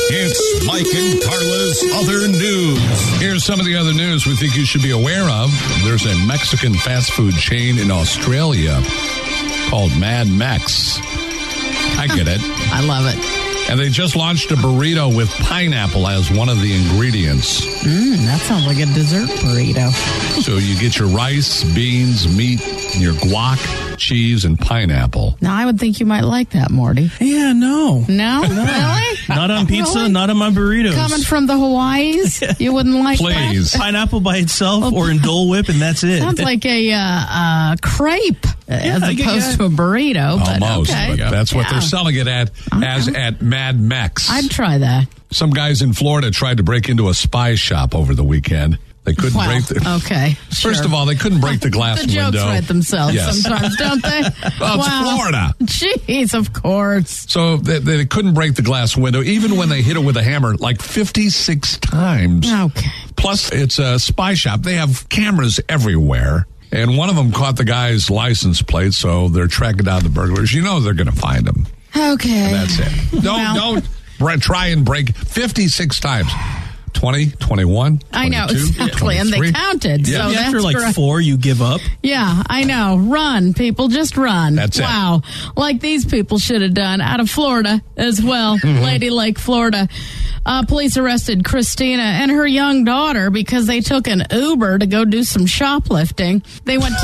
It's Mike and Carla's Other News. Here's some of the other news we think you should be aware of. There's a Mexican fast food chain in Australia called Mad Mex. I get it. I love it. And they just launched a burrito with pineapple as one of the ingredients. That sounds like a dessert burrito. So you get your rice, beans, meat, and your guac, cheese, and pineapple. Now, I would think you might like that, Morty. Yeah, no. No? Really? Not on pizza, Really? not on my burritos. Coming from the Hawaiis, you wouldn't like Please. that? Pineapple by itself or in Dole Whip, and that's it. Sounds like a crepe as I get opposed that. to a burrito. But Almost. okay. But that's what they're selling it at as at Mad Mex. I'd try that. Some guys in Florida tried to break into a spy shop over the weekend. They couldn't Well, break the... okay. First of all, they couldn't break the glass The jokes window. write themselves Yes. sometimes, don't they? Well, it's Florida. Jeez, of course. So they couldn't break the glass window, even when they hit it with a hammer, like 56 times. Okay. Plus, it's a spy shop. They have cameras everywhere. And one of them caught the guy's license plate, so they're tracking down the burglars. You know they're going to find him. Okay. And that's it. Don't try and break 56 times. 20, 21, 22, I know, exactly. And they 23. counted. Yeah. So After that's like correct. 4, you give up. Yeah, I know. Run, people. Just run. That's it. Wow. Like these people should have done out of Florida as well. Lady Lake, Florida. Police arrested Christina and her young daughter because they took an Uber to go do some shoplifting. They went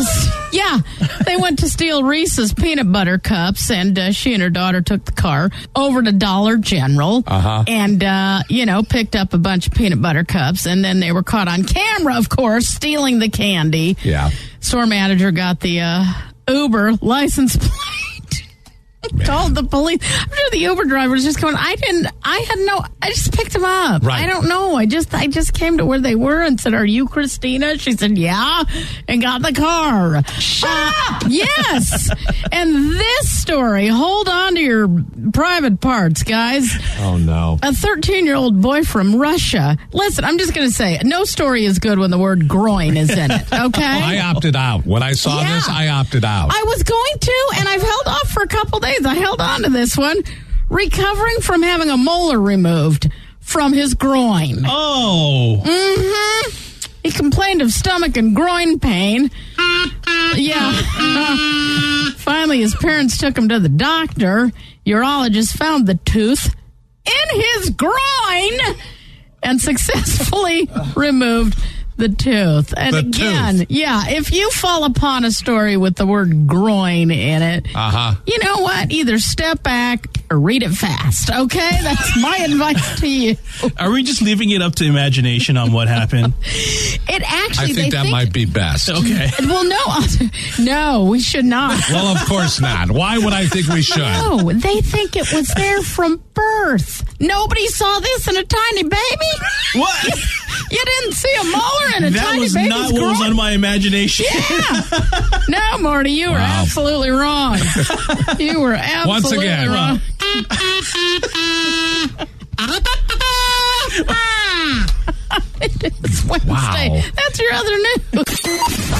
to, they went to steal Reese's peanut butter cups, and she and her daughter took the car over to Dollar General and, picked up a bunch of peanut butter cups, and then they were caught on camera, of course, stealing the candy. Yeah. Store manager got the Uber license plate. Called the police. I'm sure the Uber driver was just going, I just picked him up. Right. I don't know. I just came to where they were and said, are you Christina? She said, yeah, and got the car. Shut up! Yes. And this story, hold on to your private parts, guys. Oh, no. A 13-year-old boy from Russia. Listen, I'm just going to say, no story is good when the word groin is in it, okay? I opted out. When I saw Yeah. this, I opted out. I was going to, and I've held off for a couple days. I held on to this one. Recovering from having a molar removed from his groin. Oh. Mm-hmm. He complained of stomach and groin pain. Yeah. Finally, his parents took him to the doctor. Urologist found the tooth in his groin and successfully removed the tooth. And The again, tooth. yeah, if you fall upon a story with the word groin in it, you know what? Either step back or read it fast, okay? That's my advice to you. Are we just leaving it up to imagination on what happened? It actually, I think that might be best. Okay. Well, no, we should not. Well, of course not. Why would I think we should? No, they think it was there from birth. Nobody saw this in a tiny baby. What? You didn't see a molar in a That tiny was baby's not what was groin? on my imagination. Yeah. No, Marty, you were Wow. absolutely wrong. You were absolutely Once again. wrong. It's Wednesday. Wow. That's your other news.